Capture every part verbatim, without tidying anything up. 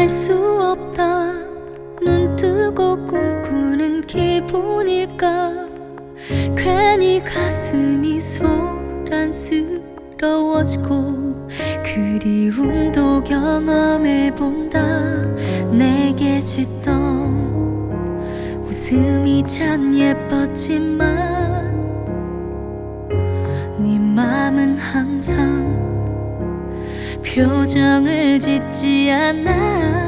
알 수 없다. 눈 뜨고 꿈꾸는 기분일까. 괜히 가슴이 소란스러워지고 그리움도 경험해본다. 내게 짓던 웃음이 참 예뻤지만 네 맘은 항상 표정을 짓지 않아.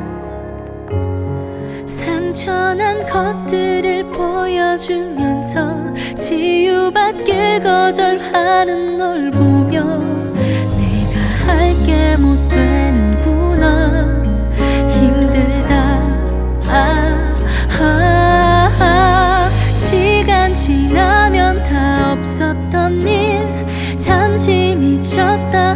상처난 것들을 보여주면서 치유받길 거절하는 널 보며 내가 할게 못 되는구나. 힘들다. 아, 아, 아. 시간 지나면 다 없었던 일 잠시 미쳤다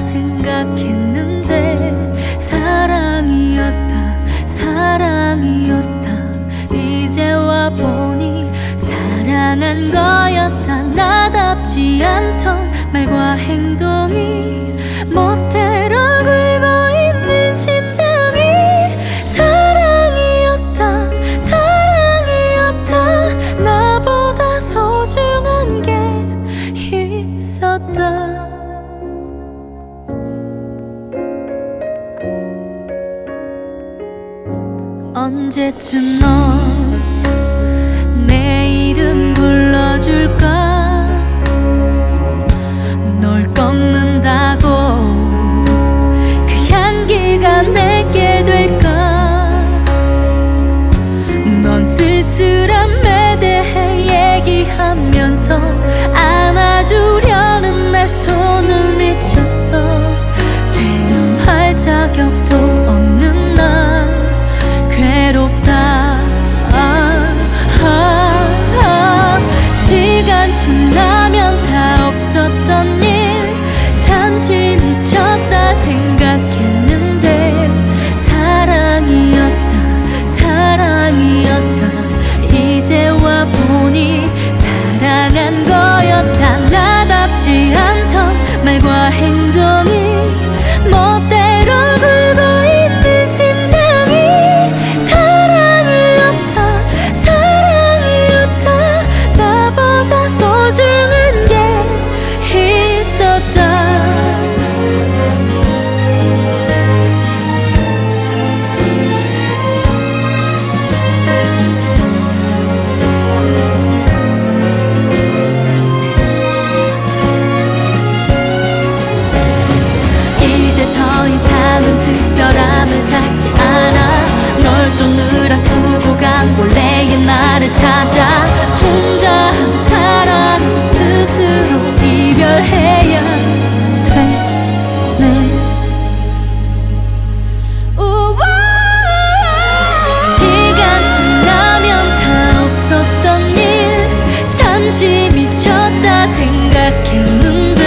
생각했는데 사랑이었다 사랑이었다. 이제 와보니 사랑한 거였다. 나답지 않던 말과 행동이 멋대로 굴고 있는 심장이 사랑이었다 사랑이었다. 나보다 소중한 게 있었다. 언제쯤 넌 내 이름 불러줄까. 널 꺾는다고 그 향기가 내게 될까. 넌 쓸쓸함에 대해 얘기하면서 안아주려는 내 손을 미쳤어. 체념할 자격도 없는 나 괴롭다. 아, 아, 아. 시간 지나면 다 없었던 일 잠시 미쳤다 생각했는데 사랑이었다 사랑이었다. 이제 와보니 사랑한 거였다. 나답지 않던 말과 행동이 멋대로 굴고 있는 심장이 사랑이었다 사랑이었다. 나보다 소중한 게 있었다. 이제 더 이상은 특별함을 찾지 않아. 널 쫓느라 두고 간 원래의 나를 찾아. 혼자 한 사랑 스스로 이별해야 되네. 우와. 시간 지나면 다 없었던 일 잠시 미쳤다 생각했는데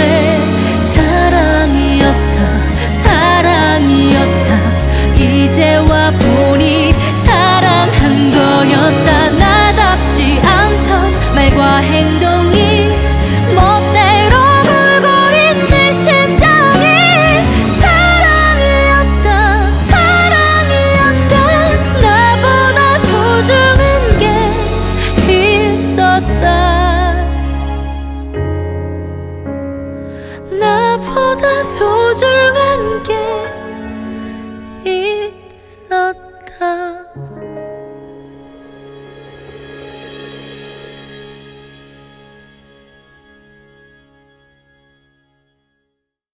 사랑이었다 사랑이었다. 이제 와보니 사랑한 거였다. 나답지 않던 말과 행동이 멋대로 굴고 있는 심장이 사랑이었다 사랑이었다. 나보다 소중한 게 있었다. 나보다 소중한 게 있었다.